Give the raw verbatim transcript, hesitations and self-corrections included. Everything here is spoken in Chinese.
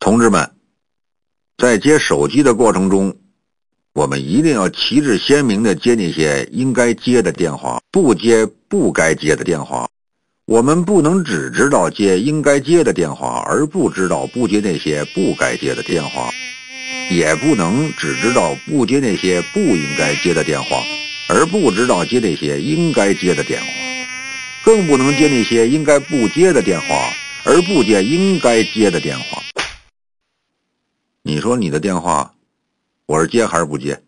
同志们，在接手机的过程中，我们一定要旗帜鲜明地接那些应该接的电话，不接不该接的电话。我们不能只知道接应该接的电话，而不知道不接那些不该接的电话，也不能只知道不接那些不应该接的电话，而不知道接那些应该接的电话，更不能接那些应该不接的电话，而不接应该接的电话。你说你的电话，我是接还是不接？